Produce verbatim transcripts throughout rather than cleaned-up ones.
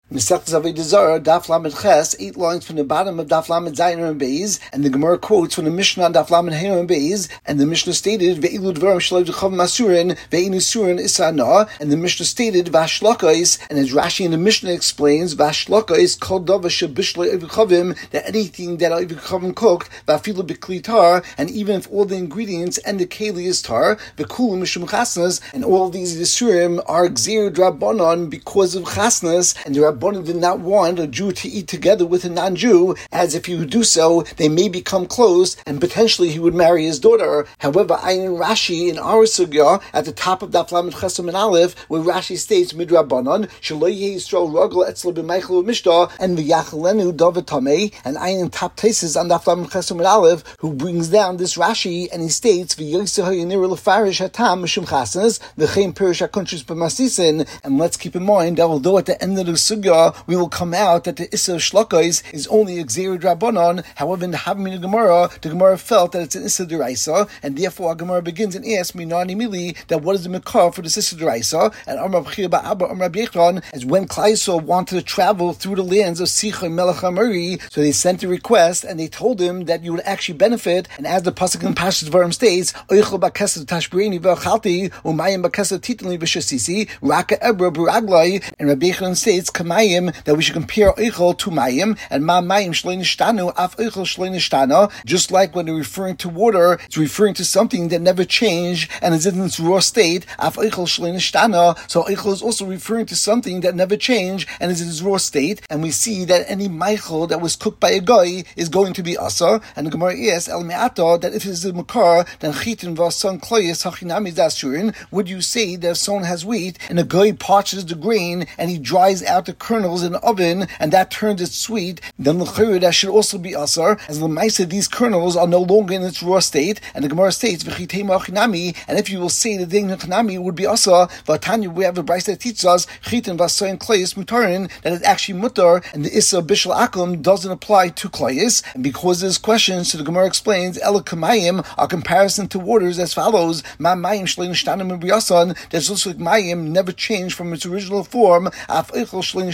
Masechtas Avodah Zarah, Daf Lamed Ches, eight lines from the bottom of Daf Lamed Zayin and Beis, and the Gemara quotes from the Mishnah on Daf Lamed Hey and Beis, and the Mishnah stated Ve'ilu Dvarim Shelo D'Chav Masurin Ve'inu Surin Isana, and the Mishnah stated Vashlokais, and as Rashi in the Mishnah explains Vashlokais Kol Dava Shebishlei Evikhavim, that anything that Evikhavim cooked Vafilu B'Kli Tar, and even if all the ingredients and the keli is tar, V'Kulu Mishum Chasnas, and all these Yisurim are Gzir Drabanan because of Chasnas, and the Rabbanim did not want a Jew to eat together with a non-Jew, as if he would do so, they may become close, and potentially he would marry his daughter. However, Ayin Rashi in our sugya, at the top of Daf Lamed Chesam and Aleph, where Rashi states Midrabanan, Shelo Yeh Yisrael Rogel Etzlo B'Meichel Mishta, and V'Yachalenu David Tamei, and Ayin in top places on Daf Lamed Chesam and Aleph, who brings down this Rashi, and he states V'Yoseh Yanir Lefarish Hatam Mishum Chasnas, V'Chein Perish HaKonshus B'Masisin, and let's keep in mind that although at the end of the sugya we will come out that the Issa of Shlokais is only a Gzeir Drabanan. However, in the Havamina Gemara, the Gemara felt that it's an Issa Deraisa, and therefore our Gemara begins and asks Minani Mili that what is the Mekar for this Issa Deraisa? And Amar B'chir Ba'abba Amar B'yechron, as when Klal Yisrael wanted to travel through the lands of Sicha Melech HaMori, so they sent a request and they told him that you would actually benefit. And as the pasuk in Parshas Dvarim states, Oichel B'Kesed Tashbreini V'Achalti Umayim B'Kesed Titli V'Shasisi Raka Ebra B'Raglai, and Rabbi Yechron states Mayim, that we should compare Eichel to Mayim, and Ma Mayim Shloi Nishtanu, Af Eichel Shloi Nishtana, just like when they're referring to water, it's referring to something that never changed and is in its raw state, Af Eichel Shloi Nishtana, so Eichel is also referring to something that never changed and is in its raw state, and we see that any Meichel that was cooked by a guy is going to be Asa, and the Gemara is El Me'ata, that if it is a Makar, then Chitin V'Ason Kloyes Hachinami Zashurin, would you say that if someone has wheat and a guy parches the grain and he dries out the kernels in the oven, and that turns it sweet, then l'chayr that should also be asar, as l'maisa these kernels are no longer in its raw state, and the Gemara states v'chitei ma'achinami, and if you will say the ding achinami would be asar, v'atanya we have a brayso that teaches us chitin v'asayin klayis mutarin, that is actually mutar, and the issa bishul akum doesn't apply to klayis, and because of this question, so the Gemara explains ela kamayim, our comparison to waters as follows: ma mayim shlein shtanim b'yasan, that's just like mayim never changed from its original form, af eichel shlein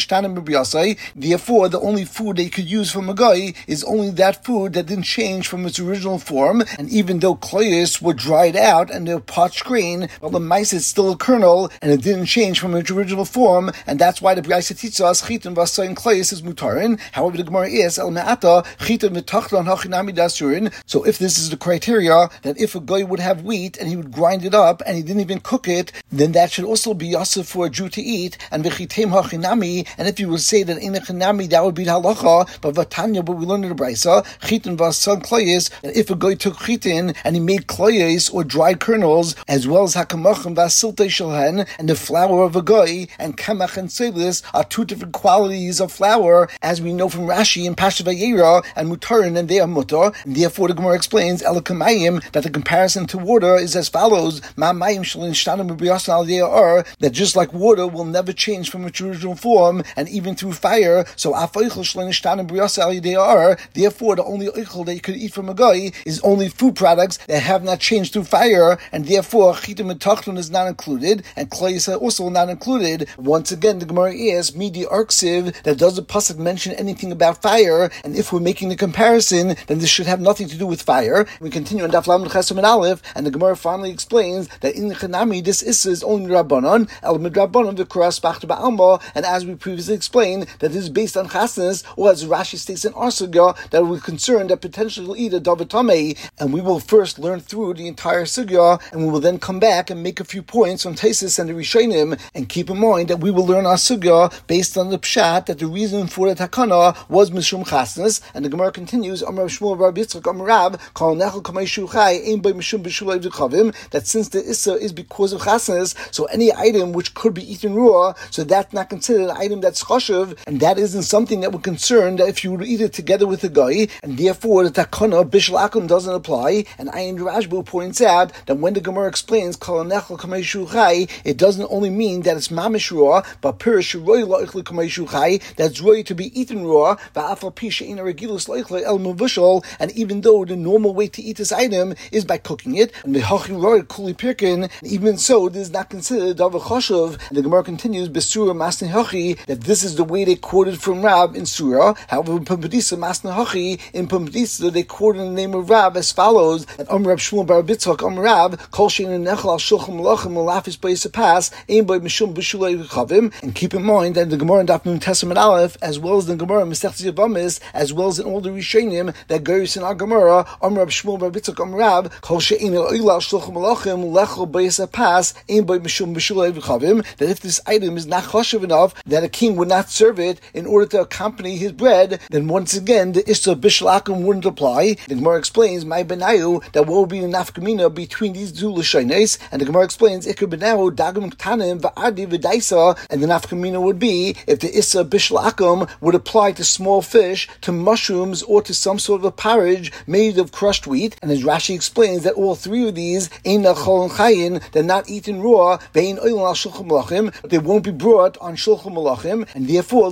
therefore, the only food they could use from a guy is only that food that didn't change from its original form. And even though kloyes were dried out and they're parched grain, well, the mice is still a kernel and it didn't change from its original form. And that's why the Brayso teaches us chitin v'asayin kloyes is mutarin. However, the Gemara is el me'ata chitin v'tachlan hachinami dasurin. So, if this is the criteria that if a guy would have wheat and he would grind it up and he didn't even cook it, then that should also be yasif for a Jew to eat. And v'chitem hachinami. And if you will say that in a chenami that would be halacha, but vatanya, but we learned in the brayso, chitin v'asan kloyes, that if a guy took chitin and he made kloyes or dried kernels, as well as hakamachim v'asilte shalhen, and the flour of a guy, and kamach and selis are two different qualities of flour, as we know from Rashi and Pasha Vayera and mutarin, and they are mutar. And therefore, the Gemara explains elakamayim that the comparison to water is as follows: ma mayim shalin shtanim b'biyasan al are that just like water will never change from its original form, and even through fire, so therefore the only oichel that you could eat from a guy is only food products that have not changed through fire, and therefore chitim and tachlon is not included, and kloyes are also not included. Once again, the Gemara is midi arksiv, that does the pasuk mention anything about fire, and if we're making the comparison, then this should have nothing to do with fire. We continue on Daf Lamed Chesam and Aleph, and the Gemara finally explains that in the Chanami this issa is only Rabbanon, el midrabanon v'kuras b'achta ba'alma, and as we previously explained, that this is based on chasnas, or as Rashi states in our sugya, that we're concerned that potentially will eat a davar tamei, and we will first learn through the entire sugya, and we will then come back and make a few points from Taisis and the Rishonim, and keep in mind that we will learn our sugya based on the pshat, that the reason for the takana was mishum chasnas, and the Gemara continues, Amar Shmuel Bar Yitzchak Amar Rab, Kol nechel kamei shuchai, ein by mishum b'shulay v'chavim, that since the issa is because of chasnas, so any item which could be eaten raw, so that's not considered an item that's choshev, and that isn't something that we're concerned that if you would eat it together with a guy, and therefore the takana bishul akum doesn't apply. And Ayin Rashbu points out that when the Gemara explains kol nechel kamei shuchai, it doesn't only mean that it's mamish raw, but pirish roy loichli kamei shuchai, that's roy to be eaten raw, va'afal pisha in a regilus loichli el muvushal, and even though the normal way to eat this item is by cooking it, and the hachin roy kuli pirkin, even so, this is not considered davar choshev. And the Gemara continues besura masni hachi, that this is the way they quoted from Rav in Surah. However, in Pumbedisa Masna Hachi, in Pumbedisa they quoted in the name of Rav as follows: that Om Rav Shmuel Bar Bitzchak Om Rav Kol Shein Nechal Al Shulchan Malachim Malafis Beis Pas Ein Boy Mishum B'Shulei V'Chavim. And keep in mind that the Gemara in Daf Nun Testament Aleph, as well as the Gemara in Masechtas Yevamos, as well as in all the Rishonim that goes in our Gemara, Om Rav Shmuel Bar Bitzchak Om Rav Kol Shein Nechal Al Shulchan Malachim Lechol Beis Pas Ein Boy Mishum B'Shulei V'Chavim. That if this item is not chashuv enough that a king would not serve it in order to accompany his bread, then once again the Issa Bishul Akum wouldn't apply. The Gemara explains my benayu that what would be the nafkamina between these two lashonos, and the Gemara explains ikar benayu dagim ktanim va'adi v'daisa, and the nafkamina would be if the Issa Bishul Akum would apply to small fish, to mushrooms, or to some sort of a porridge made of crushed wheat. And as Rashi explains that all three of these ein nachol and chayin, they're not eaten raw, vein oil al shulchan malachim, they won't be brought on shulchan malachim, and therefore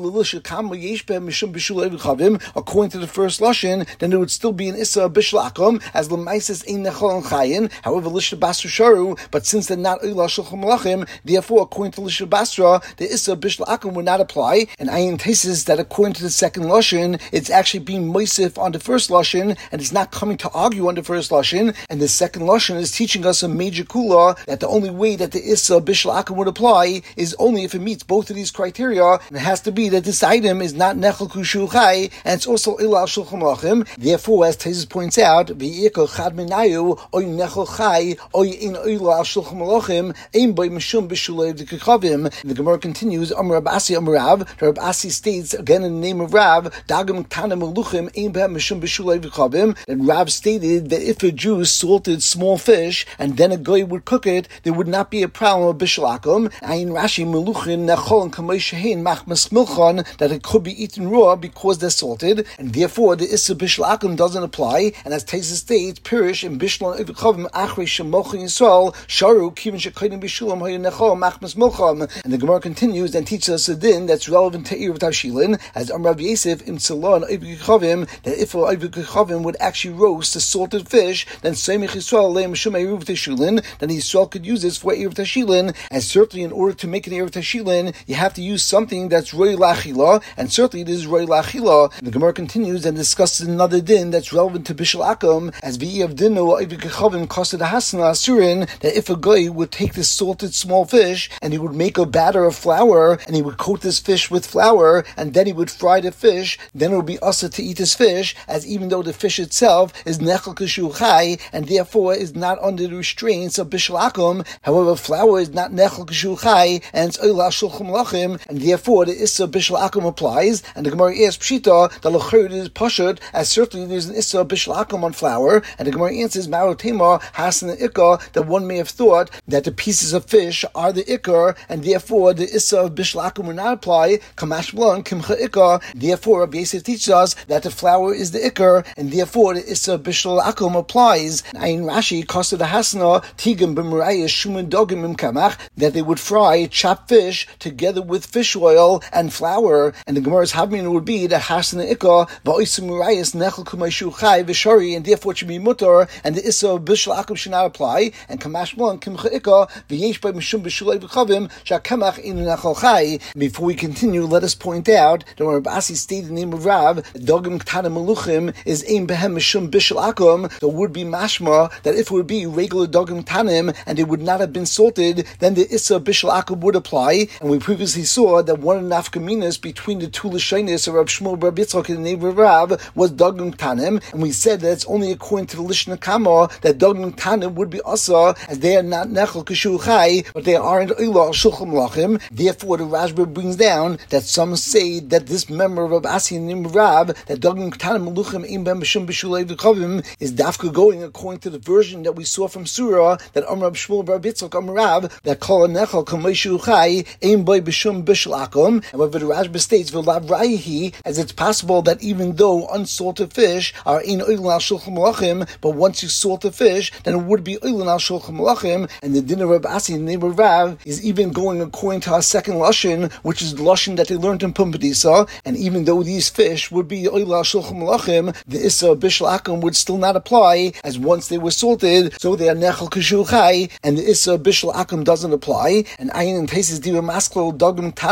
according to the first lashon, then there would still be an issa bishul akum as lemaisis ein nechol and chayin. However, lisha basra sharu, but since they're not oil shulchan malachim, therefore according to lisha basra, the issa bishul akum would not apply. And ayin tesis that according to the second lashon, it's actually being moisif on the first lashon, and it's not coming to argue on the first lashon. And the second lashon is teaching us a major kula that the only way that the issa bishul akum would apply is only if it meets both of these criteria, and it has to be that this item is not nechel kushu chai, and it's also ilal shulchan malachim. Therefore, as Taisus points out, v'yikol chad minayu oy nechel chai oy in ilal shulchan malachim ein boy mishum b'shulei v'kechavim. The Gemara continues, Amar Rab Asi Amar Rav. Rab Asi states again in the name of Rav, dagam tana meluchim ein behem mishum b'shulei v'kechavim. That Rav stated that if a Jew salted small fish and then a guy would cook it, there would not be a problem of bishul akum. Ayin Rashi meluchin nechol and kameishahin machmas milchon, that it could be eaten raw because they're salted, and therefore the issa bishul akum doesn't apply. And as Taisus states, pirish in bishul and ivichavim achrei shemochin yisrael sharu kivin shekayim bishulam hayin nechol machmas milchon. And the Gemara continues and teaches us a din that's relevant to Erev Tavshilin, as Amar Rav Yosef in Tzalon ivichavim, that if a ivichavim would actually roast the salted fish, then Seimich Yisrael leim shum Erev Tavshilin, then Yisrael could use this for Erev Tavshilin. And certainly in order to make an Erev Tavshilin, you have to use something that's roi lachila, and certainly this is roi lachila. The Gemara continues and discusses another din that's relevant to bishul akum, as v'yav dinu ivichavim kosted hasana asurin, that if a guy would take this salted small fish and he would make a batter of flour and he would coat this fish with flour and then he would fry the fish, then it would be asa to eat this fish, as even though the fish itself is nechel kashu chai and therefore is not under the restraints of bishul akum. However, flour is not nechel kashu chai and it's oil shulchan malachim, and therefore the issa bishul akum applies. And the Gemara asks pshita the lacherd is pashut, as certainly there's an issa bishul akum on flour. And the Gemara answers marotema hasan the ikar, that one may have thought that the pieces of fish are the ikar, and therefore the issa of bishul akum will not apply. Kamash blan kimcha ikar. Therefore, Rabbi Yosef teaches us that the flour is the ikar, and therefore the issa bishul akum applies. Ayin Rashi kosta the hasana tigam b'merayah shuman dogim im kamach, that they would fry chopped fish together with fish oil and flour. And the Gemara's havmin would be the hasana ikar va'osim merayas nechel kumayshu chai v'shari, and therefore it should be mutar, and the issa of bishul akum should not apply. And kamash blan kimcha ikar v'yesh by mishum b'shulei v'chavim shakemach in nechel chai. Before we continue, let us point out that when Rabbi Asi stated the name of Rav, dogim ktana meluchim is ein behem mishum bishul akum, there would be mashma that if it would be regular dogim tanim and it would not have been salted, then the issa bishul akum would apply. And we previously saw that one of the nafkaminas between the two lashonos of Rav Shmuel Bar Bitzchak and the name of Rav was dogim tanim, and we said that it's only according to the lishna kama that dogim tanim would be asa, as they are not nechel kashu chai, but they aren't oila shulchan malachim. Therefore, the Rashba brings down that some say that this member of Rav Asi and the name of Rav, that dogim tanim meluchim im bem b'shum b'shulei v'chavim, is dafka going according to the version that we saw from Surah, that Amar Rav Shmuel Bar Bitzchak Amar Rav, that kol nechel kameishu chai ein boy b'shum bishul akum. However, the Rashba states v'lav rayihi, as it's possible that even though unsalted fish are in oil al shulchan malachim, but once you salt the fish, then it would be oil al shulchan malachim. And the din of Rav Asi in the name of Rav is even going according to our second lashon, which is the lashon that they learned in Pumbedisa. And even though these fish would be oil al shulchan malachim, the issa bishul akum would still not apply, as once they were salted, so they are nechel kashu chai, and the issa bishul akum doesn't apply. And ayin and tesis diva masklo dogim tana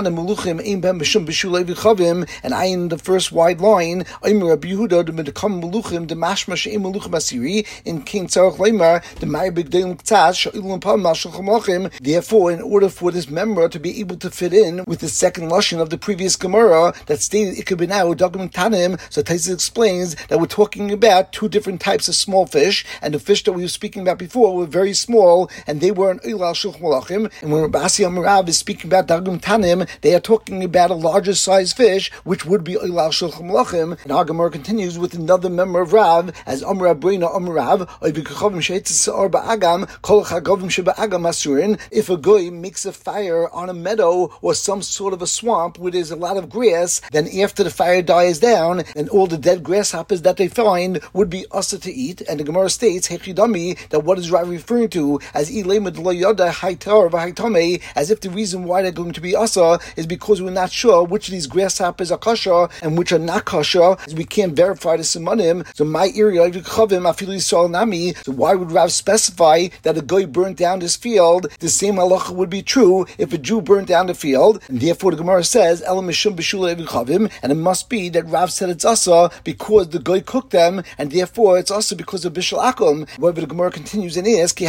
Tana Meluchim Ein Ben B'Shum B'Shulei V'Chavim, and I in the first wide line, Omer Rabbi Yehuda the Medekam Meluchim the Mashma She'em Meluchim Asiri in King Tzarech Leimar the Ma'ir B'Gdeim K'tzaz Sha'ilum Pam Mashal Chamachim. Therefore, in order for this memra to be able to fit in with the second lashon of the previous Gemara that stated Ikabinau Dagim Tanim, so Taisus explains that we're talking about two different types of small fish, and the fish that we were speaking about before were very small, and they were an Eilal Shulch Malachim. And when Rabbi Asi Amarav is speaking about Dagim Tanim, they are talking about a larger size fish, which would be Eilal Shulch Malachim. And our Gemara continues with another member of Rav, as Amrav Breina Amrav, Oivikachavim Sheitzis Or Ba'agam, Kol Chagavim Sheba Agam Asurin. If a goy makes a fire on a meadow or some sort of a swamp where there's a lot of grass, then after the fire dies down, and all the dead grasshoppers that they find would be usher to eat. And the Gemara states, Hechidami, that what is Rav referring to as Ilemad Lo Yoda Haitar V'Haitame, as if the reason why they're going to be usher is because we're not sure which of these grasshoppers are kosher and which are not kosher, as we can't verify the simanim. So my area of Chavim Afilu Yisrael Nami. So why would Rav specify that a guy burnt down this field? The same halacha would be true if a Jew burnt down the field, and therefore the Gemara says Elam Mishum B'Shulei V'Chavim, and it must be that Rav said it's asa because the guy cooked them, and therefore it's asa because of Bishul Akum. However, the Gemara continues and asks,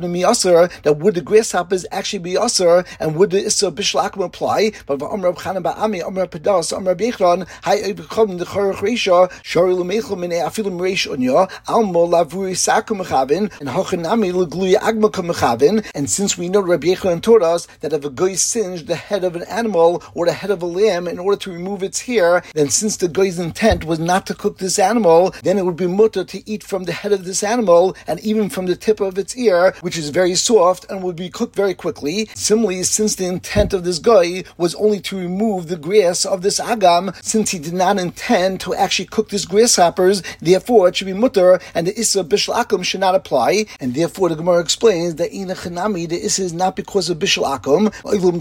that would the grasshoppers actually be asa, and would the Issa Bishul Akum apply? But Amr B'Chanan Ba'ami, Amr Pedas, Amr Bechron, Hai V'Chavim the Chorach Reisha, Shari L'Meichel Minei Afilim Reish Onya, Almo Lavuri Sakum Mechavin, and Hochanami L'Gluya Agmakum Mechavin. And since we know Rabbi Yechon taught us that if a guy singed the head of an animal or the head of a lamb in order to remove its hair, then since the guy's intent was not to cook this animal, then it would be mutter to eat from the head of this animal and even from the tip of its ear, which is very soft and would be cooked very quickly. Similarly, since the intent of this guy was only to remove the grass of this agam, since he did not intend to actually cook this grasshoppers, therefore it should be mutter, and the issa bishul akum should not apply. And therefore the Gemara explains that ina chanami, the issa is not because of bishul akum.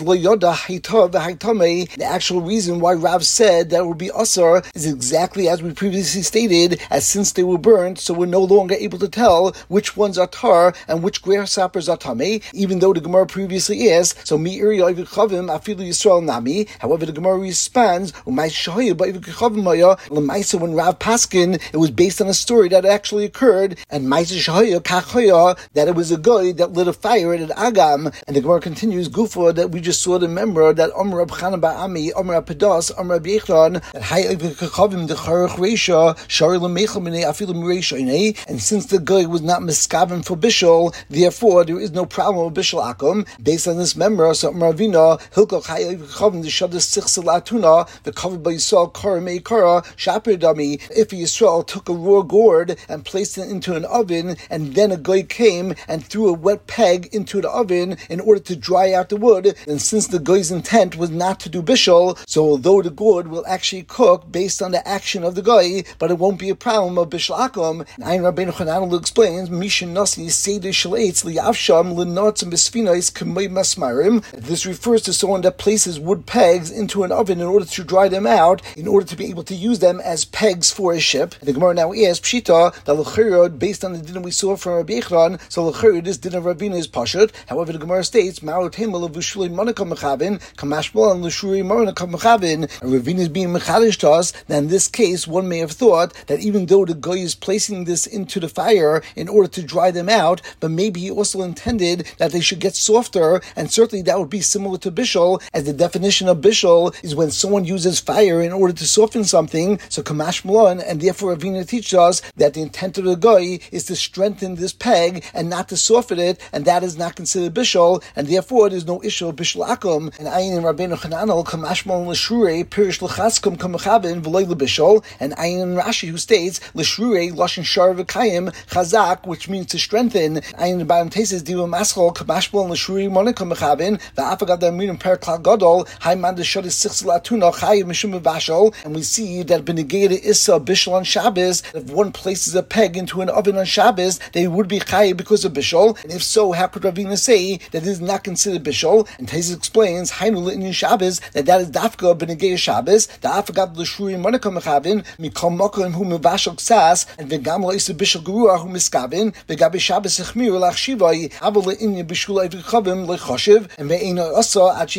The actual reason why Rav said that it would be asar is exactly as we previously stated, as since they were burnt, so we're no longer able to tell which ones are tar and which grasshoppers are tamei, even though the Gemara previously asked, so mi iri oivikchavim afilu Yisrael nami. However, the Gemara responds, umay shahoya ba'oivikchavim haya l'maisa, when Rav Paskin, it was based on a story that actually occurred, and maisa shahoya kachaya, that it was a guy that lit a fire at an agam. And the Gemara continues, gufa, that we just saw the member that Amr B'Chanan Ba'ami, Amr Pedas, Amr Bechron, that Hai Oivikchavim the Chorach Reisha, Shari L'Meichel Minei Afilim Reisha. And since the guy was not miskaven for bishul, therefore there is no problem with bishul akum. Based on this member, so Amr Avina Hilkoch Hai Oivikchavim the Shadas Sichsel Atuna, the covered by Yisrael Kara Mei Kara Shaper Dami. If Yisrael took a raw gourd and placed it into an oven, and then a guy came and threw a wet peg into the oven in order to dry out the wood, and since the guy's intent was not to do bishul, so although the gourd will actually cook based on the action of the guy, but it won't be a problem of bishul akum. And Ayin Rabbeinu Chananel explains, Mishin Nasi Seder Shalaitz Liyavsham Lenots and Besfinais Kamei Masmarim. This refers to someone that places wood pegs into an oven in order to dry them out, in order to be able to use them as pegs for a ship. And the Gemara now asks Pshita that L'chirod, based on the dinner we saw from Rabbi Yechon, so L'chirod, this dinner of Rabbeinu is pashut. However, the Gemara states, Ma'ot Himmel of V'shulei Monakam Mechavin, Kamashbal and L'shuri Monakam Mechavin. And Ravina is being mechadish to us. Now in this case, one may have thought that even though the guy is placing this into the fire in order to dry them out, but maybe he also intended that they should get softer, and certainly that would be similar to bishul, as the definition of bishul is when someone uses fire in order to soften something. So Kamash Malon, and therefore Ravina teaches us that the intent of the guy is to strengthen this peg and not to soften it, and that is not considered bishul, and therefore there's no issue of bishul akum. And Ayin and Rabbeinu Chananel Kamash Malon l'shrurei pirish l'chaskum kamachavin v'loy l'bishul, and Ayin and Rashi who states l'shrurei lashon shar v'kayim chazak, which means to strengthen. Ayin the bottom tases diva maschol Kamash Malon l'shrurei monakam mechavin v'afagad d'amirim per klal gadol hayman d'shadis sichsel atuna chayiv mishum v'bashol. And we see that benegeda issa bishul on Shabbos, if one places a peg into an oven on Shabbos, they would be chayiv because of bishul. And if so, how could Ravina say that this is not considered bishul? And Taisus explains Hainu l'inin Shabbos, that that is dafka benegeda Shabbos, the afagad l'shrurei monakam mechavin mikol mokim hu mevashol ksas, and v'gam lo'isa bishul geruah hu miskavin v'gabi Shabbos echmiru lachshivai avol l'inin bishul oivikchavim lechoshev, and ve'eno osa ad sheyiskavin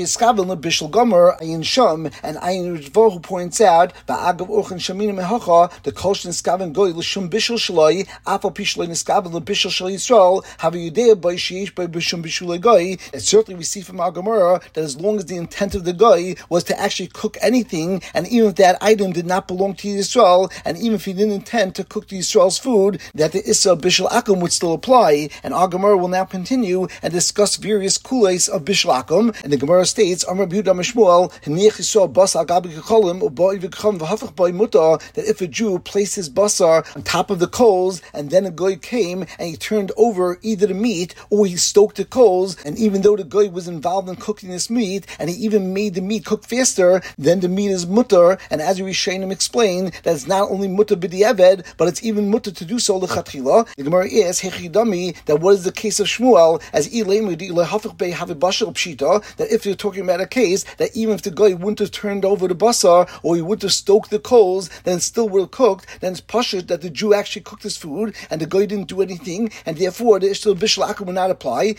lebishul gomer ayin sham, and ayin Ritvo, who points out ba'agav orchen shamina mehacha the kolsh niskaven goy l'shum bishul shaloi afal pishloi niskaven lebishul shal Yisrael have a yudea by sheish by bishum bishul goy. And certainly we see from our Gemara that as long as the intent of the goy was to actually cook anything, and even if that item did not belong to Yisrael, and even if he didn't intend to cook the Yisrael's food, that the issa bishul akum would still apply. And our Gemara will now continue and discuss various kulais of bishul akum. And the Gemara states, Amar B'Yehuda Mishmuel, Heniach Yisrael bas al gabi kecholim u'boi v'kechom v'hafach boi muta, that if a Jew placed his basar on top of the coals, and then a goy came and he turned over either the meat or he stoked the coals, and even though the goy was involved in cooking this meat, and he even made the meat cook faster, then the meat is mutter. And as we Rishonim explain, that it's not only mutter b'diavad, but it's even mutter to do so l'chatchila. The Gemara is hechidami, that what is the case of Shmuel as ilemu di lehafach bei havibashal pshita, that if you're talking about a case that even if the goy wouldn't have turned over the basar or he wouldn't have stoked the coals, then it still would have cooked, then it's pashut that the Jew actually cooked his food and the goy didn't do anything, and therefore the ishtal bishul akum would not apply.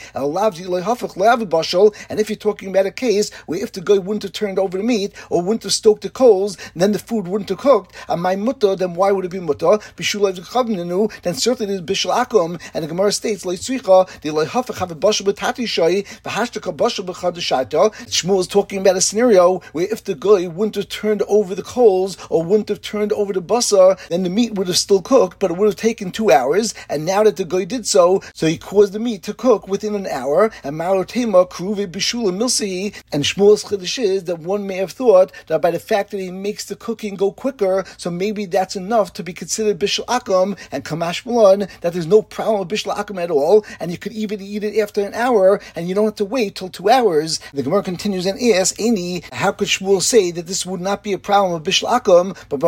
And if you're talking about a case where if the goy wouldn't have turned over the meat or wouldn't have stoked the coals, then the food wouldn't have cooked, and my mutter, then why would it be mutter? Then certainly there's bishul akum, and the Gemara states Shmuel is talking about a scenario where if the goy wouldn't have turned over the coals or wouldn't have turned over the basar, then the meat would have still cooked, but it would have taken two hours. And now that the goy did so, so he caused the meat to cook within an hour. And Marotema Kruve Bishula Milsihi, and Shmuel's chiddush is that one may have thought that by the fact that he makes the cooking go quicker, so maybe that's enough to be considered bishul akum, and kamash malon, that there's no problem with bishul akum at all, and you could even eat it after an hour, and you don't have to wait till two hours. The Gemara continues and asks, Any, how could Shmuel say that this would not be a problem of bishul akum? But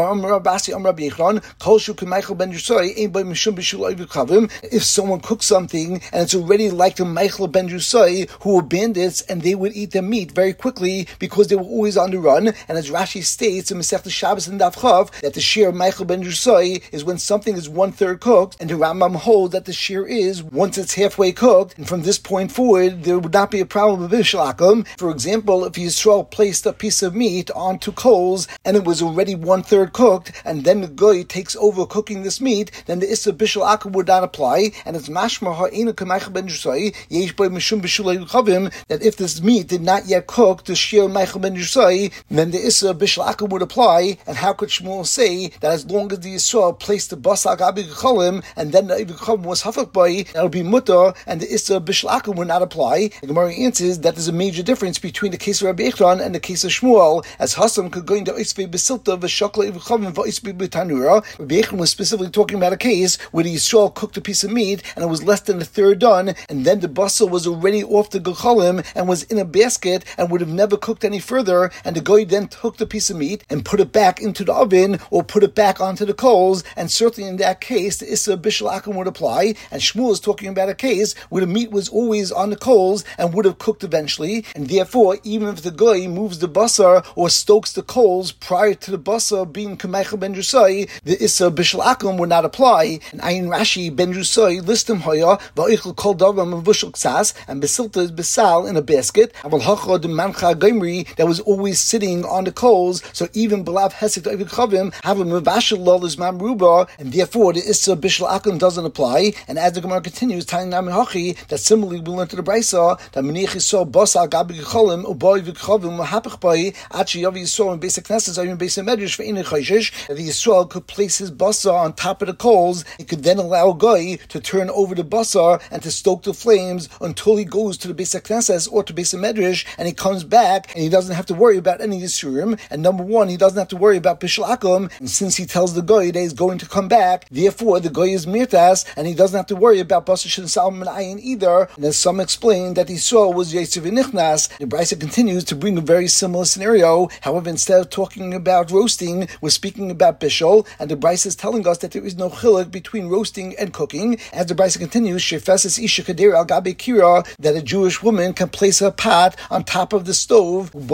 if someone cooks something and it's already like the Michael ben Jusai, who were bandits, and they would eat the meat very quickly because they were always on the run. And as Rashi states in Masechta Shabbos and Daf Chav, that the shear of Michael ben Jusai is when something is one third cooked, and the Rambam holds that the shear is once it's halfway cooked. And from this point forward, there would not be a problem with bishul akum. For example, if Yisrael placed a piece of meat onto coals and it was already one third cooked, and then the goy takes over cooking this meat, then the issa bishul akum would not apply. And it's mashma ha'enu k'Michael ben Jusai yesh by mishum bishul chavim, that if this meat did not yet cook to shear Michael ben Jusai, then the issa bishul akum would apply. And how could Shmuel say that as long as the Yisrael placed the basar gabi gecholim and then the gecholim was hafak by, that would be mutter, and the issa bishul akum would not apply? The Gemara answers that there's a major difference between the case of Rabbi Echron and the case of Shmuel, as Hassam could go into oisvei besilta v'shakla v'chavim v'oisvei b'tanura. Rabbi Echron was specifically talking about a case where the Yisrael cooked a piece of meat and it was less than a third done, and then the basar was already off the gecholim and was in a basket and would have never cooked any further, and the goy then took the piece of meat and put it back into the oven or put it back onto the coals, and certainly in that case the issa bishul akum would apply. And Shmuel is talking about a case where the meat was always on the coals and would have cooked eventually, and therefore even if the goy moves the basar or stokes the coals prior to the basar being k'Michael ben Jusai, the issa bishul akum would not apply. And Ayin Rashi ben Jusai listim hoya va'oichel kol davar mevushel ksas, and besilta is besal in a basket, aval hacha de mancha gomri, that was always sitting on the coals, so even belav hesek to chavim have a mevashel lol is mamruba, and therefore the issa bishul akum doesn't apply. And as the Gemara continues, telling Nami Hachi, that similarly we learn to the Brisa that Menich Yisrael basar gabi gecholim uboy v'chavim mahapich by achi yavi Yisrael in basic knesses or in basic medrash for inay chayshish, that the Yisrael could place his basar on top of the coals. He could then allow a guy to turn over the basar and to stoke the flames until he goes to the basic knesses or to basic medrash, and he comes back and he doesn't have to worry about any yisurim. And number one, he doesn't have to worry about bishul akum, and since he tells the guy that he's going to come back, therefore the guy is mirtas, and he doesn't have to worry about basar shin salmon ayin either. And as some explain that Yisrael was yetziv nichnas, the Brisa continues to bring a very similar scenario. However, instead of talking about roasting, we're speaking about bishul, and the Brisa is telling us that there is no chiluk between roasting and cooking. As the Brisa continues, shefeses isha kader al gabe kira, that a Jewish woman can place her pot on top of the stove, and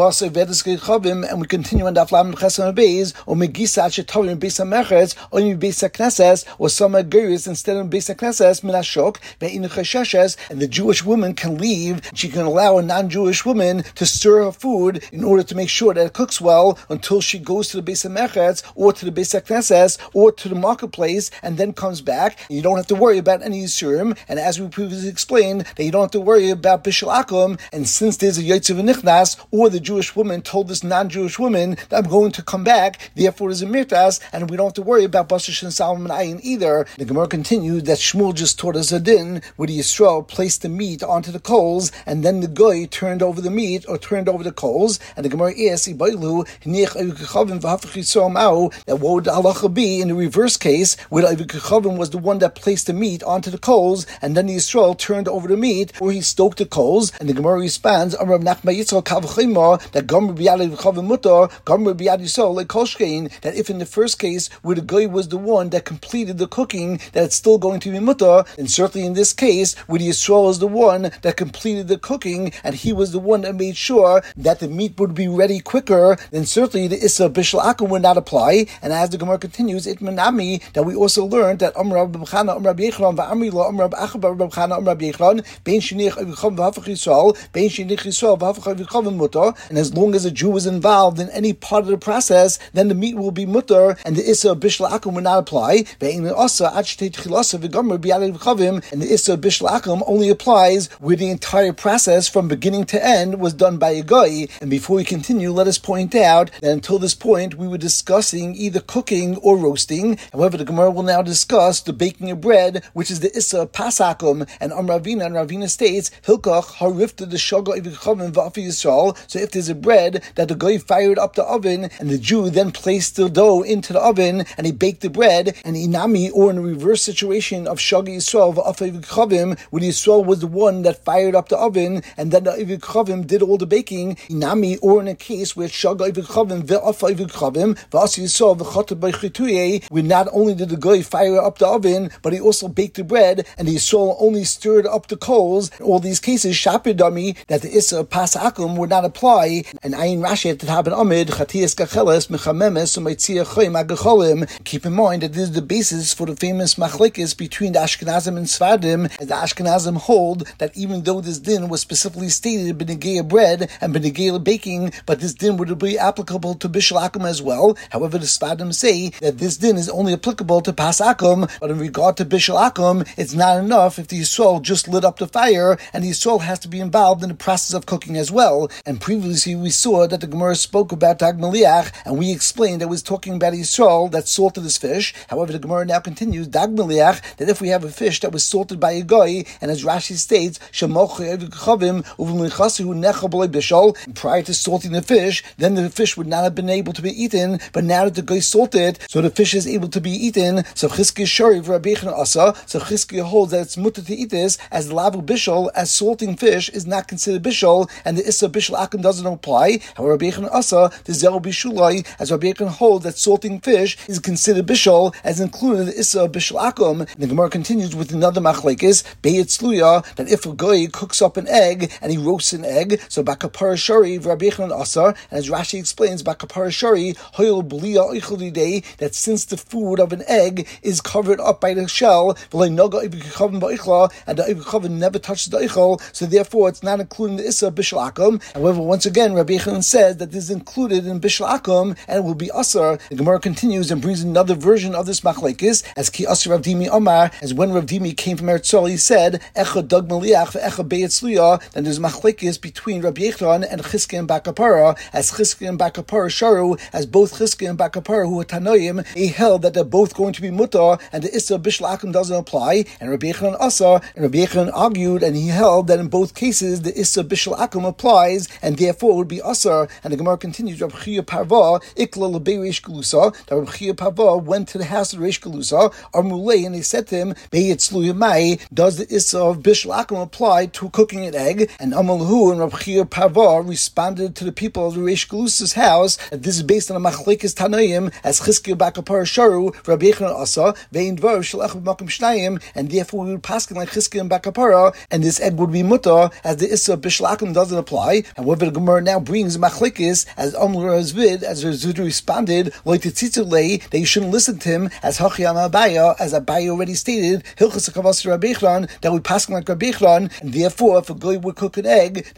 we continue on daf lam chesam beis, or megisat shetorim beis hamerchetz, or in beis haknesses, or some aguris instead of beis haknesses minashok ve'inu chasheshes, and the Jewish woman can leave. She can allow a non-Jewish woman to stir her food in order to make sure that it cooks well until she goes to the Beis HaMechetz or to the Beis HaKnesses or to the marketplace and then comes back. You don't have to worry about any Yisurim. And as we previously explained, that you don't have to worry about Bishul Akum. And since there's a Yotze V'Nichnas, or the Jewish woman told this non-Jewish woman that I'm going to come back, therefore there's a Mirtas, and we don't have to worry about Basar and Salmon Ayin either. The Gemara continued that Shmuel just taught us a din where the Yisrael placed the meat onto the coals, and then the Goy turned over the meat or turned over the coals. And the Gemara asks, that what would the halacha be in the reverse case, where the Avikachavim was the one that placed the meat onto the coals, and then the Yisrael turned over the meat, or he stoked the coals? And the Gemara responds, that that if in the first case where the guy was the one that completed the cooking, that it's still going to be mutter, and certainly in this case where the Yisrael is the one that completed the cooking and he was the one that made sure that the meat would be ready quicker, then certainly the Issa Bishul Akum would not apply. And as the Gemara continues, it manami that we also learned that Amr Rabbi Chana, Amr Rabbi Yechron, Va'amri Lo, Amr Rabbi Achab, Rabbi Chana, Amr Rabbi Yechron, Bein Shinich Avichav V'Hafach Yisrael, Bein Shinich Yisrael V'Hafach Avichav Mutter. And as long as a Jew is involved in any part of the process, then the meat will be mutter, and the Issa Bishul Akum will not apply. And the Issa Bishul Akum only applies where the entire process from beginning to end was done by a guy. And before we continue, let us point out that until this point we were discussing either cooking or roasting. However, the Gemara will now discuss the baking of bread, which is the Issa Pasakum. And Am Ravina, and Ravina states, Hilkach harifta the Shaga Ivikhavim Va'afi Yisrael. So if there's a bread that the guy fired up the oven, and the Jew then placed the dough into the oven, and he baked the bread, and Inami, or in a reverse situation of Shaga Yisrael Va'afi Yisrael, where the Yisrael was the one that fired up the oven, and then the Ivikhavim did all the baking, Inami, or in a case where Shaga Ivikhavim Va'afi Yisrael Va'asi Yisrael V'chatab B'chituye, where not only did the guy fire up the oven, but he also baked the bread, and the Yisrael only stirred up the coals. In all these cases, Shapidami, that the Issa Pasakum would not apply. And Ayin Rashi that happened Amid Chatiyas Kacheles Mechamemes Umaitzia Choyim Agacholim. Keep in mind that this is the basis for the famous machlekes between the Ashkenazim and Sfardim, as the Ashkenazim hold that even though this din was specifically stated B'negei bread and B'negei baking, but this din would be applicable to Bishul Akum as well. However, the Sfardim say that this din is only applicable to Pasakum, but in regard to Bishul Akum, it's not enough if the Yisrael just lit up the fire, and the Yisrael has to be involved in the process of cooking as well. And previously we saw that the Gemara spoke about Dag Meliach, and we explained that it was talking about Yisrael that salted his fish. However, the Gemara now continues, Dag Meliach, that if we have a fish that was salted by a guy, and as Rashi states, prior to salting the fish, then the fish would not have been able to be eaten, but now that the guy salted, so the fish is able to be eaten. So Chizkiya Shari Rabbi Yechon Asa, so Chizkiya holds that it's mutter to eat this, as the lavu bishul, as salting fish is not considered bishul, and the Issa Bishul Akum doesn't apply. However, Rabbi Yechon Asa, the Zero Bishulai, as Rabbi Yechon holds that salting fish is considered bishul, as included the Issa Bishul Akum. And the Gemara continues with another machlekes, Beit Sluya, that if a guy cooks up an egg and he roasts an egg, so Bakapara Shari Rabbi Yechon Asa, and as Rashi explains, Bakapara Shari Hoyel Blia Ichulidei, that since the food of an egg is covered up by the shell, and the Ivikhavim never touches the Eichel, so therefore it's not included in the Issa Bishul Akum. However, once again, Rabbi Yechon says that this is included in Bishul Akum, and it will be Asar. The Gemara continues and brings another version of this machlekes, as Ki Asar Rav Dimi Omar, as when Rav Dimi came from Eretz Yisrael, he said, Echa Dag Meliach ve'Echa Beit Sluya, then there's machlekes between Rabbi Yechon and Chizkiya and Bakapara, as Chizkiya and Bakapara Sharu, as both Chizkiya and Bakapara, who are Tanoim, he held that they're both going to be mutar, and the Issa Bishul Akum doesn't apply, and Rabbi Yechon Asa, and Rabbi Yechon argued, and he held that in both cases the Issa Bishul Akum applies, and therefore it would be Asar. And the Gemara continues, Rabbi Chia Parva, Ikla Lebei Reish Galusa, that Rabbi Chia Parva went to the house of Reish Galusa, Armulei, and they said to him, Be'etzlu Yamai, does the Issa of Bishul Akum apply to cooking an egg? And Amalhu and Rabbi Chia Parva responded to the people of the Reish Galusa's house that this is based on a machlekes Tanoim, as Chizkiya Bakapar Sharu, Rabbi Yechon Asa, Vein Dvar Shalach Makom Shnayim, and therefore we would pass like Chizkiya and Bakapara, and this egg would be mutar, as the Issa Bishul Akum doesn't apply. However, the Gemara now brings machlekes, as Amr Razvid, as Razvid responded, like the Tzitzulei, that you shouldn't listen to him, as Hachiyam Abaya, as Abaya already stated, Hilchas Kavas Rabbi Yechon, that we pass like Rabbi Yechon, and therefore if a guy would cook an egg, the Issa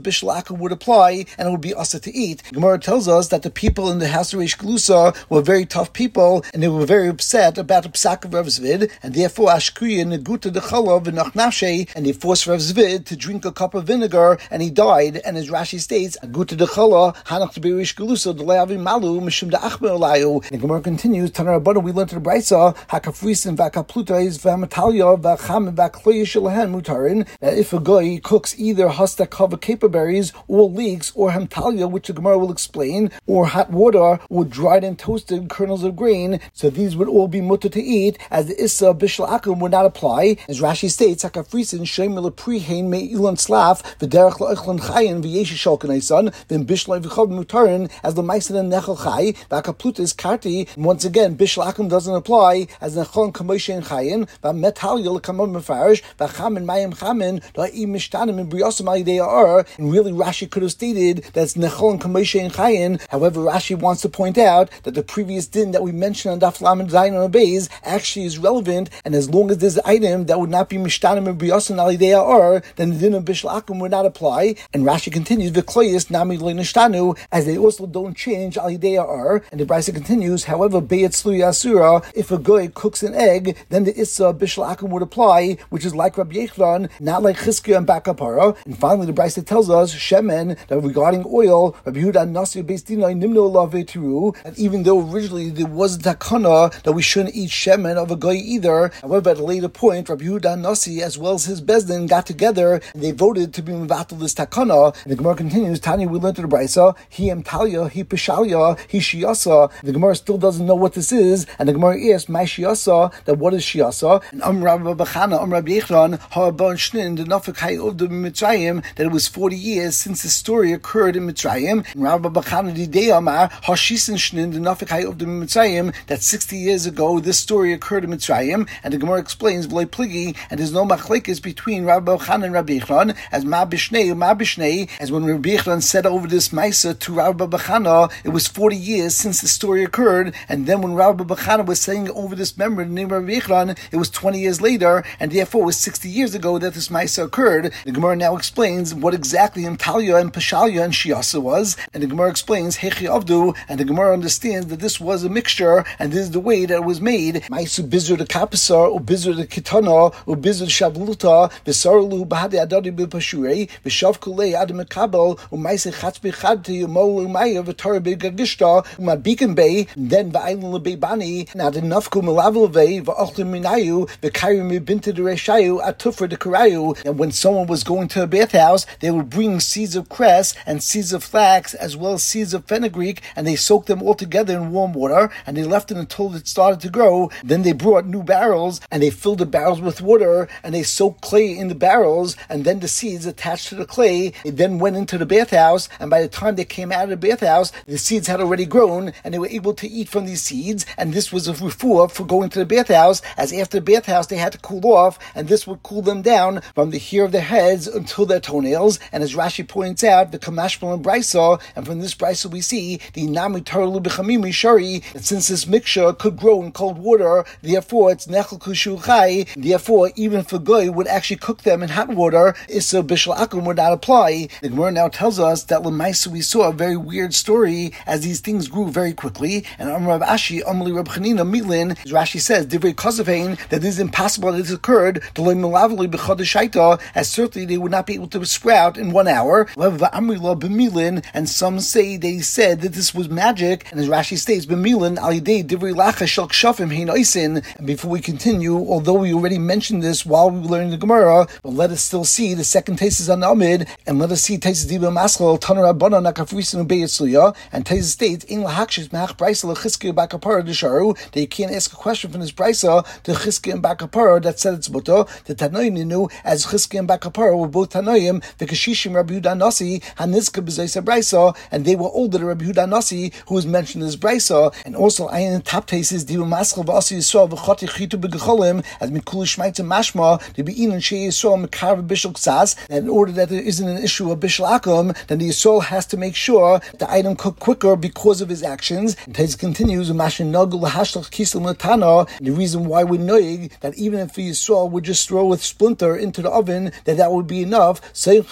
Bishul Akum would apply, and it would be asa to eat. Gemara tells us that the people in the house of Reish Galusa were very tough people, and they were very upset about the psak of Rav Zvid, and therefore Ashkuya Neguta the Chalav and Nachnashe, and they forced Rav Zvid to drink a cup of vinegar, and he died. And as Rashi states, Aguta de Chala Hanach to be Reish Galusa the Leavi Malu Mishum da Achmer Olayu. And Gemara continues, Tanar Rabbanan, we learned to the Brisa Hakafrisin Vakaplutais Vamatalia Vacham Vakloyish Lahan Mutarin, that if a guy cooks either hasta kava caperberries or leeks or hamtalia, which the Gemara will explain, or hot water or dried and toasted kernels of grain, so these would all be mutter to eat, as the Issa Bishul Akum would not apply. As Rashi states, Hakafrisin Shemil Prihain Me Ilan Slaf V'derech La'echlan Chayin V'yeshi Shalkanaisan V'im Bishul V'chav Mutarin, as the Maisan and Nechel Chai Vakaplutas Karti. Once again, Bishul Akum doesn't apply, as Nechon Kamoshe and Chayin V'metalia L'kamam Mefarish V'chamin Mayim Chamin Da'im Mishtanim and Briosam Alidei Ar. And really, Rashi could have stated that's Nechol and Kamoshe and Chayin. However, Rashi wants to point out that the previous din that we mentioned on Daf Lamed Zayin and Beis actually is relevant, and as long as there's an item that would not be Mishtanim and Briosam Alidei Ar, then the din of Bishul Akum would not apply. And Rashi continues, V'kloyis Nami Lo Nishtanu, as they also don't change Alidei Ar. And the Brisa continues, however, Beit Slu Yasura, if a guy cooks an egg, then the Issa Bishul Akum would apply, which is like Rabbi Yechon, not like Chizkiah and Bakapara. And finally, the Brisa tells us, Shemen, that regarding oil, Rabbi Yehuda Nasi Beis Dinai Nimno Lave Tiru, that even though originally there was a takana that we shouldn't eat shemen of a guy either, however, at a later point, Rabbi Yehuda Nasi, as well as his Bezdin, got together and they voted to be mevatel this takana. And the Gemara continues, Tanya, we learned to the Brisa, he emtalia, he pishalia, he shiasa. The Gemara still doesn't know what this is, and the Gemara asks, my shiasa, that what is shiasa? And Am Rabbi Bachana, Am Rabbi Yechon, ha'abon shnin, the nafik hay of the Mitzrayim, that it was forty years since the story occurred in Mitzrayim. And Rabbi Bachana di Dei Amar, ha'shisen shnin, the nafik hay of the Mitzrayim, that sixty years ago this story occurred in Mitzrayim. And the Gemara explains, v'loy pligi, and there's no machlekes between Rabbi Bachana and Rabbi Yechon, as ma bishnei, ma bishnei, as when Rabbi Yechon said over this Maisa to Rabbi Bachana, it was forty years since the story occurred, and then when Rabbi Bachana was saying over this memory, the name of Rabbi Yechon, it was twenty years later, and therefore it was sixty years ago that this Maisa occurred. The Gemara now explains what exactly Talia and Pashalia and Shiasa was, and the Gemara explains Hechi Avdu, and the Gemara understands that this was a mixture, and this is the way that it was made. Maisu Bizur the Kapasar, or Bizur the Kitana, or Bizur Shabluta, Visarlu Bahadi Adadi Bipashure, Vishav Kule Adam Kabel, or Maise Chatzbi Khadti, Molu Maya, Vitara Bigagishta, Mabikan Bay, then Vailun Lebebani, now the Nafku Malavilve, Vachlim Minayu, Vikayim Binta de Reshayu, Atufra de Karayu. And when someone was going to a bathhouse, they would bring seeds of cress and seeds of flax, as well as seeds of fenugreek, and they soaked them all together in warm water, and they left it until it started to grow. Then they brought new barrels, and they filled the barrels with water, and they soaked clay in the barrels, and then the seeds attached to the clay. They then went into the bathhouse, and by the time they came out of the bathhouse, the seeds had already grown, and they were able to eat from these seeds, and this was a refuah for going to the bathhouse, as after the bathhouse they had to cool off, and this would cool them down from the hair of their heads until their toenails. And as Rashi points out, the Kamashmal and Brisa, and from this Brisa we see the Nami Tarlu B'Chamimi Shari, that since this mixture could grow in cold water, therefore it's Nechel Kushu Chai, therefore even if a goy would actually cook them in hot water, Issa Bishul Akum would not apply. The Gemara now tells us that L'maisa we saw a very weird story, as these things grew very quickly, and Amar Rav Ashi, Amali Rab Chanina Mitlin, as Rashi says, Divrei Kosevain, that it is impossible that this occurred, to Lo Milavli B'Chodeshaita, as certainly they would not be able to sprout in one hour. And some say they said that this was magic, and as Rashi states, B'milin alidei divrei lacha shel kshafim hein oisin. And before we continue, although we already mentioned this while we were learning the Gemara, but let us still see the second Taisus on Amid, and let us see Taisus Diba Maschal Tanar Rabbanan Nakafrisin Ubeyetsuya, and Taisus states in lahakshis mach brisa lechizkiya bakapara desharu, that you can't ask a question from this brisa to Chizkiya and Bakapara that said it's buto. The Tanoim knew as Chizkiya and Bakapara were both Tanoim, the Kashishim Rabbi Yehuda Nasi, Hanizka B'Zaysa Brisa, and they were older than Rabbi Yehuda Nasi, who was mentioned in this Brisa. And also, Ayin top Taisus Diba Maschal V'Asi Yisrael V'Choti Chitu B'Gecholim, as Mikul Shmaitza Mashma, to be in and Shei Yisrael Mekar B'Bishul Ksas, and in order that there isn't an issue of Bishul Akum, then the Yisrael has to make sure that the item cooked quicker because of his actions. And Taisus continues, Mashin Nagul Lahashlach Kisel Matana, the reason why we know that even if the Yisrael would just throw a splinter into the oven, that that would be enough. Seichel Mash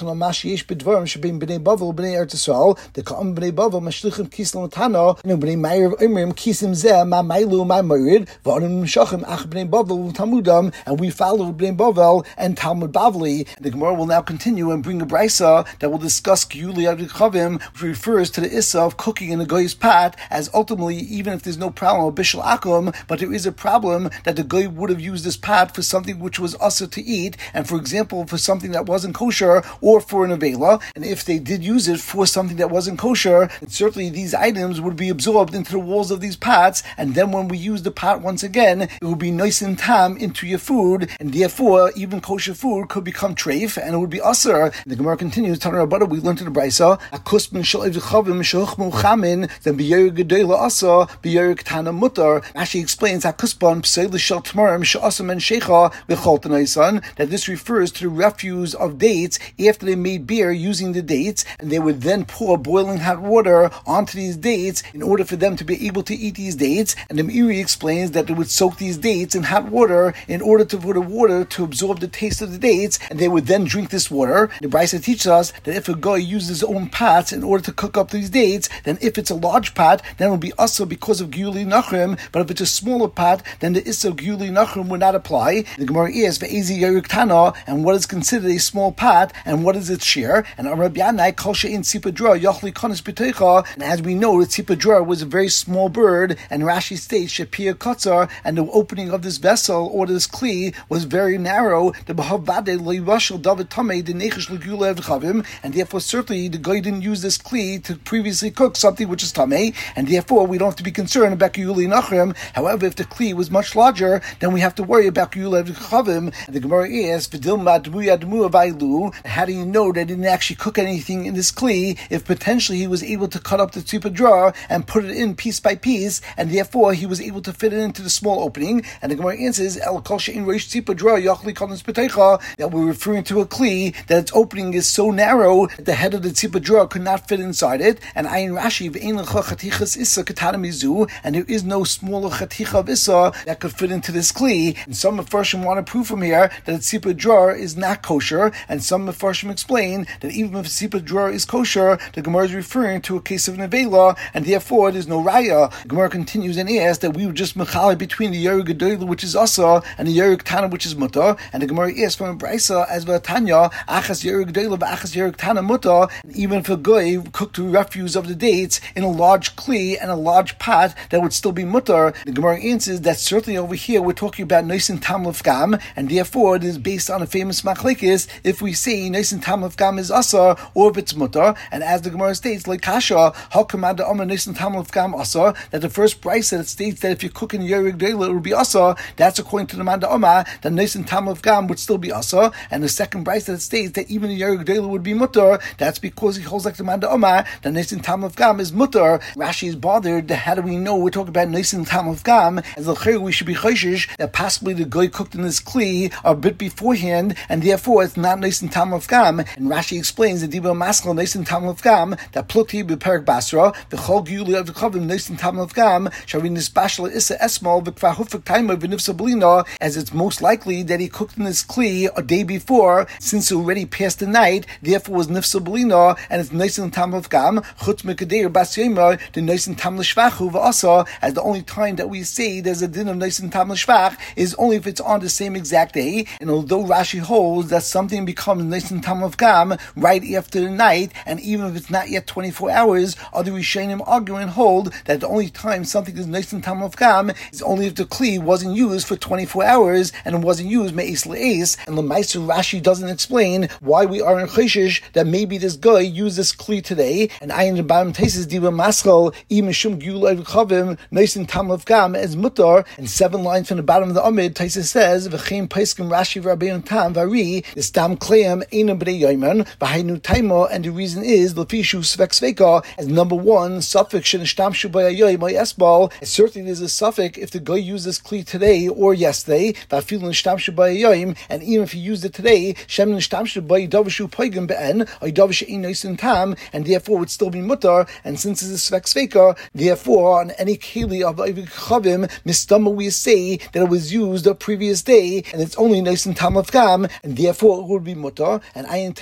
sheyesh b'dvarim shebim b'nei Bavel b'nei Eretz Yisrael the ka'am b'nei Bavel mashlichim kislam tano you know b'nei Meir Imrim kisim zeh ma mailu ma morid v'anim shachim ach b'nei Bavel Talmudam, and we follow b'nei Bavel and Talmud Bavli. The Gemara will now continue and bring a brisa that will discuss Giyuli Avichavim, which refers to the issa of cooking in a goy's pot, as ultimately, even if there's no problem of bishul akum, but there is a problem that the goy would have used this pot for something which was usher to eat, and for example, for something that wasn't kosher, or for an avela, and if they did use it for something that wasn't kosher, then certainly these items would be absorbed into the walls of these pots, and then when we use the pot once again, it would be nice and tam into your food, and therefore, even kosher food could become treif, and it would be usher. The Gemara continues, Tanur Rabbanan, we learned in the Brisa, Akus ben shel evchavim shehuchmu chamin, then b'yer gedela asa, b'yer ktana mutar. Actually explains Akusban pseil shel tamarim she'asam and shecha v'chol tanaisan, that this refers to the refuse of dates after they made beer using the dates, and they would then pour boiling hot water onto these dates in order for them to be able to eat these dates. And the Meiri explains that they would soak these dates in hot water in order to for the water to absorb the taste of the dates, and they would then drink this water. The Brisa teaches us that if a guy uses his own pots in order to cook up these dates, then if it's a large pot, then it will be also because of Giyuli Nachrim, but if it's a smaller pot, then the issa of Giyuli Nachrim would not apply. The Gemara is Ve'ezi Yerik Tana, and what is considered a small pot, and what is its share? And Rabbi Yanai Kol She'in Tzipadra Yochli Konis B'Teicha, and as we know, the Tzipadra was a very small bird, and Rashi states Shapir Kotzar, and the opening of this vessel or this kli was very narrow. The B'Hav Vade Lo Yivashel David Tamei the Nechish L'Giyuli Avchavim, and therefore certainly the guy didn't use this kli to previously cook something which is tamei, and therefore we don't have to be concerned about Giyuli Nachrim. However, if the kli was much larger, then we have to worry about Giyuli Avchavim. And the Gemara is V'dilma Dmuya Dmu Availu. How do you know they didn't actually cook anything in this kli if potentially he was able to cut up the tzipadra and put it in piece by piece, and therefore he was able to fit it into the small opening? And the Gemara answers El Kol She'in Reish Tzipadra Yochli Konis B'Teicha, that we're referring to a kli that its opening is so narrow that the head of the tzipadra could not fit inside it. And Ayin Rashi V'ein L'cha Chatichas Issa Katana Mizu, and there is no smaller chaticha of Issa that could fit into this kli. And some Mefarshim want to prove from here that the tzipadra is not kosher, and some Mefarshim explain that even if the tzipadra is kosher, the Gemara is referring to a case of nevela, and therefore there's no raya. The Gemara continues and asks that we would just mechaleh between the Yerig Gedolah, which is asa, and the Yerig Tana, which is mutar. And the Gemara asks from a brisa as v'atanya achas Yerig Gedolah v'achas Yerig Tana mutar. Even if a guy cooked the refuse of the dates in a large kli and a large pot, that would still be mutar. The Gemara answers that certainly over here we're talking about noisin tam l'fgam, and therefore it is based on a famous machlekes if we say noisin tam l'fgam is asa or if it's mutar. And as the Gemara states, like kasha hakamada omer noisin tam l'fgam asa, that the first brisa that states that if you cook in Yerig Gedolah it will be asa, that's according to the Manda Omer that noisin tam l'fgam would still be asa. And the second brisa that states that even the Yerig Gedolah would be mutar, that's because he holds like the Manda Omer that noisin tam l'fgam is mutar. Rashi is bothered that how do we know we're talking about noisin tam l'fgam, as the we should be chayshish that possibly the guy cooked in this kli a bit beforehand, and therefore it's not noisin tam l'fgam. And Rashi explains the Dibur Maskal noisin tam l'fgam that plukti b'perik basra v'chol Giyuli Avchavim noisin tam l'fgam shavi nisbashla issa esmol v'kvar hufik taima v'nifsa belina, as it's most likely that he cooked in this kli a day before, since it already passed the night, therefore was nifsa belina, and it's noisin tam l'fgam chutz mekadeir bas yomar the noisin tam l'shvachu v'asa, as the only time that we say there's a din of noisin tam l'shvach is only if it's on the same exact day. And although Rashi holds that something becomes noisin tam l'fgam right after the night, and even if it's not yet twenty-four hours, other Rishonim argue and hold that the only time something is noisin tam l'fgam is only if the kli wasn't used for twenty-four hours and it wasn't used me'es le'es. And L'maisa Rashi doesn't explain why we are in chayshish that maybe this guy used this kli today. And Ayin the bottom tases diva maschal imishum Giyuli Avchavim noisin tam l'fgam as mutar. And seven lines from the bottom of the Amid, Taisa says v'chein paiskim Rashi v'Rabbeinu Tam vari is tam kleim einam b'nei yoyman v'hainu taima. And the reason is l'fishu svek sveka, as number one suffix shenishtamshu b'ayoy my esbal. Certainly there's a suffix if the guy used this kli today or yesterday, v'afilu nishtamshu b'ayoyim, and even if he used it today, shem nishtamshu b'aydavishu poigim be'en aydavish ein noisin tam, and therefore would still be mutar. And since it's a svek sveka, therefore on any keli of Avchavim mistama we say that it was used the previous day, and it's only noisin tam l'fgam, and therefore it would be mutar. And Ayin Tes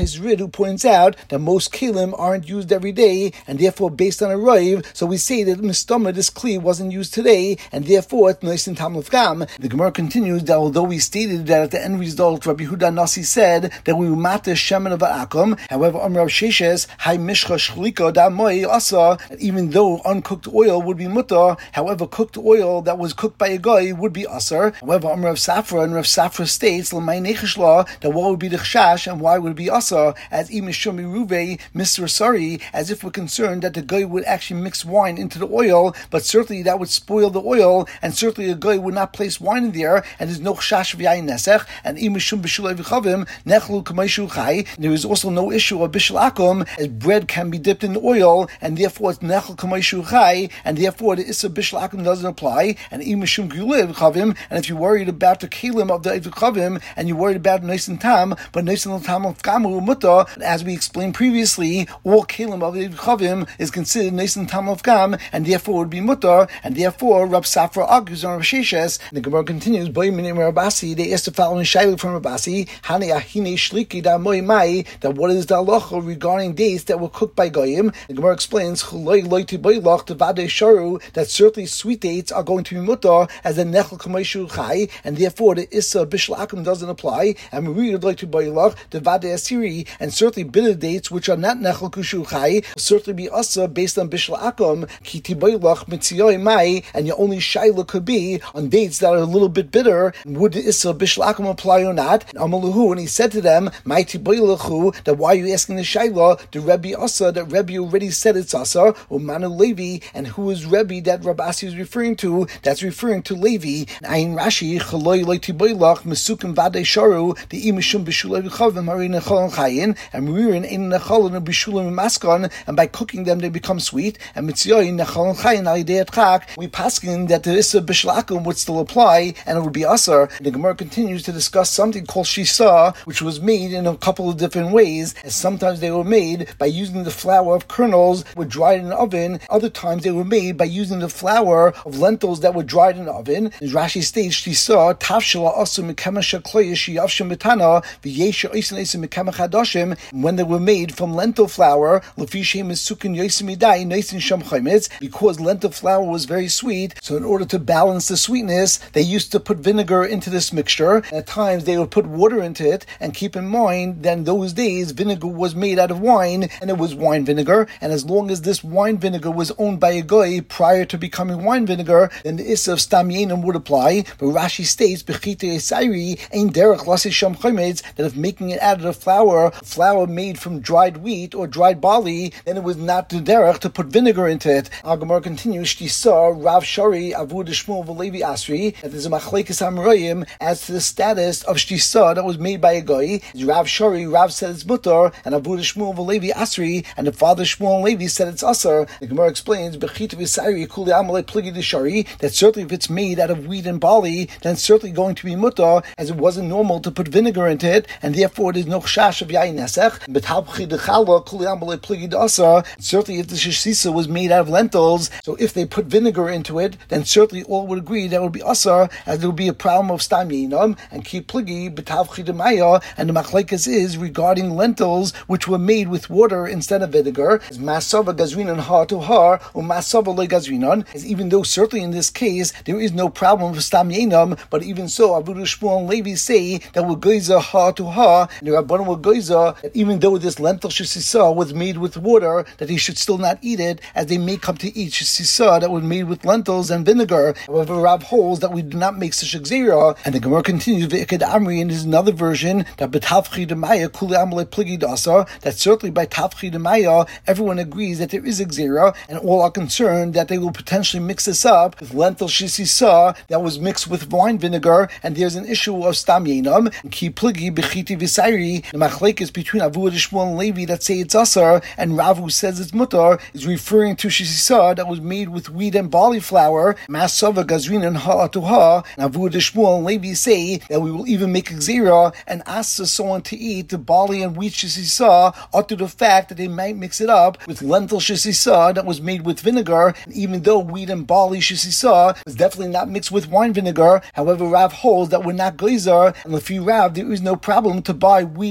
Taisus Rid, who points out that most kelim aren't used every day, and therefore based on a raiv, so we say that mistama, this kli, wasn't used today, and therefore it's nice in tam of gam. The Gemara continues that although we stated that at the end result, Rabbi Yehuda Nasi said that we mata shemen of akum. However, Amrav Sheshes hay mishcha shlika da moi asa. Even though uncooked oil would be mutter, however, cooked oil that was cooked by a guy would be asar. However, Amrav Safra and Rav Safra states l'may necheshla that what would be the chashash and why would it be asar? As imishumi ruve Mister Sari, as if we're concerned that the guy would actually mix wine into the oil, but certainly that would spoil the oil, and certainly a guy would not place wine in there, and there's no chashash v'yayin nesech, and imishum b'shulei v'chavim nechlu k'mayshu chai. There is also no issue of bishul akum, as bread can be dipped in oil, and therefore it's nechlu k'mayshu chai, and therefore the issa bishul akum doesn't apply, and imishum gulei v'chavim, and if you're worried about the kelim of the v'chavim, and you're worried about nice and tam, but nice and tam of gamu muta, as we explained previously, all kelim of the v'chavim is considered nice and tam of gam, and therefore would be muta, and therefore Rab Safra argues on Rav Sheshes. The Gemara continues, Boy Minim Rabasi, they asked the following shayla from Rabasi, Hani Ahine Shliki da Moi Mai, that what is the halacha regarding dates that were cooked by Goyim? The Gemara explains, Chuloi Loiti Boilach to Vade Sharu, that certainly sweet dates are going to be muta as a Nechel Kamaishu Chai, and therefore the Issa Bishul Akum doesn't apply, and Maria Loiti Boilach to Vade Asiri, and certainly bitter dates which are not Nechel Kushu Chai will certainly be Asa based on Bishul Akum, Kiti Boilach Mitziyoi Mai, and your only shayla could be on dates that are a little bit bitter, would the Issa Bishul Akum apply or not? And Amaluhu, and he said to them, Mighty Boilachu, that why are you asking the shayla? The Rebbe Asa, that Rebbe already said it's Asa, or Manu Levi, and who is Rebbe that Rabasi is referring to? That's referring to Levi. Ayin Rashi, Chaloi Leiti Boilach, Mesukim Vade Sharu, the Imishum Bishulay V'chavim, Hari Necholon Chayin, and Muririn in Necholon and Bishulim Maskon, and by cooking them they become sweet, and Mitzyoy Necholon Chayin, Alideat Chak, we paskin that the Issa Bishul Akum would still apply, and it would be Asar. The Gemara continues to discuss something called Shisa, which was made in a couple of different ways, as sometimes they were made by using the flour of kernels that were dried in an oven, other times they were made by using the flour of lentils that were dried in an oven. As Rashi states, Shisa, Tafshila Asu Mekamasha Kloyish Yavshim Mitana, Vyesha Isan Isan Mekamach Hadoshim, when they were made from lentil flour, Lafishem is Sukin Yosimidai, Naisin Sham Chaimitz, because lentil flour was very sweet, so in order to balance the sweetness, they used to put vinegar into this mixture, and at times they would put water into it, and keep in mind that in those days, vinegar was made out of wine, and it was wine vinegar, and as long as this wine vinegar was owned by a guy prior to becoming wine vinegar, then the issa of stam yenim would apply, but Rashi states, Bechite Esairi, Ein Derech Lasi Sham Chometz, that if making it out of the flour, flour made from dried wheat or dried barley, then it was not the derech to put vinegar into it. Our Gemara continues, Shtisar, Rav Shari, Avud Shmuel V'Levi Asri, that there's a machlekes hamarayim as to the status of Shtisar that was made by a guy. Rav Shari, Rav said it's mutar, and Avud Shmuel V'Levi Asri, and the father Shmuel and Levi said it's asar. The Gemara explains, Bechit V'Sari Kuli Amalei Pligi D'Shari, that certainly if it's made out of wheat and barley, then it's certainly going to be mutar, as it wasn't normal to put vinegar into it, and therefore there's no chash of yayin nesech. But Habchi D'Chala Kuli Amalei Pligi D'Asar, certainly if the shishisa was made out of lentils, so if they put vinegar into it, then certainly all would agree that would be asar, as there would be a problem of stam yinam, and keep pligi b'tavchi demaya, and the machlekes is regarding lentils which were made with water instead of vinegar, as masava gazrinan har to har, or masava le gazrinan, as even though certainly in this case there is no problem with stam yinam, but even so, Avudu Shmuel and Levi say that we're goiza har to har, and the Rabbanon were goiza, that even though this lentil shesisa was made with water, that he should still not eat it, as they may come to eat shesisa that was made with lentils and vinegar. However, Rav holds that we do not make such a gzera, and the Gemara continues, V'ikad Amri, and there's another version, that b'tavchi demaya kuli amalei pligi dasa, that certainly by tavchi demaya, everyone agrees that there is a gzera, and all are concerned that they will potentially mix this up with lentil shesisa that was mixed with wine vinegar, and there's an issue of stam yenam, and ki pligi b'chiti v'sairi, the machlekes between Avudah Shmuel and Levi that say it's asar, and Rav who says it's mutar, is referring to shesisa that was made with wheat and barley flour, masava gazrin and ha'atuha, and Avudah Shmuel and Levi say that we will even make a gzera and ask someone to eat the barley and wheat shesisa, or to the fact that they might mix it up with lentil shesisa that was made with vinegar, and even though wheat and barley shesisa was definitely not mixed with wine vinegar, however Rav holds that we're not geyser, and if you Rav there is no problem to buy wheat and barley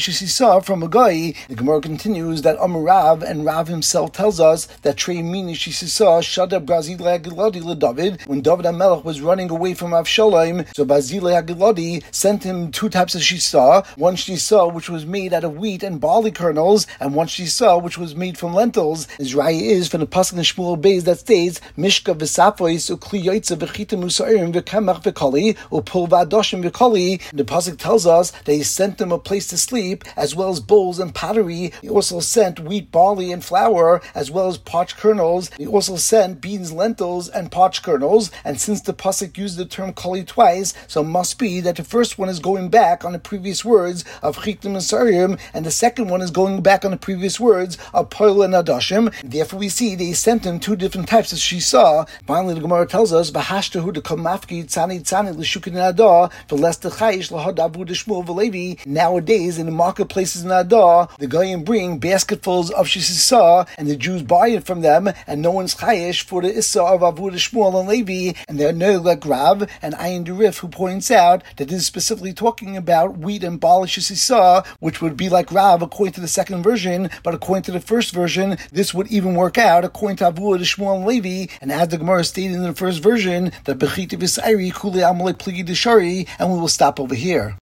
Shisisa from a guy. The Gemara continues that Amar Rav, and Rav himself tells us that Trei Mini Shisisa Shadab Bazilei Hagiladi LeDavid. When David HaMelech was running away from Avshalom, so Bazilei Hagiladi sent him two types of Shisa, one Shisa which was made out of wheat and barley kernels, and one Shisa which was made from lentils. His raya is from the pasuk in Shmuel Beis that states Mishka v'safois ukli yoitza v'chitim usairim v'kemach v'kali upul v'adoshim v'kali. The pasuk tells us that he sent them a place to sleep, as well as bowls and pottery. He also sent wheat, barley, and flour, as well as parched kernels. He also sent beans, lentils, and parched kernels. And since the pasuk used the term kali twice, so it must be that the first one is going back on the previous words of chitim usairim, and the second one is going back on the previous words of poil and adoshim. Therefore, we see they sent him two different types of shisa. Finally, the Gemara tells us, "Bahashtahu de kamafki tzani tzani l'shukin adah v'les techayish lahadavu d'shmuel v'levi." Nowadays, in the marketplaces in Adah, the goyim bring basketfuls of shisa, and the Jews buy it from them, and no one's chayish for the issa of avu d'shmuel and Levi. And they're no like Rav and Ayin Derif, who points out that this is specifically talking about wheat and barley shisa, which would be like Rav according to the second version, but according to the first version, this would even work out according to Avu Shmuel and Levi. And as the Gemara stated in the first version, that Bechiti V'Sairi Kuli Amalek Pligi Deshari, and we will stop over here.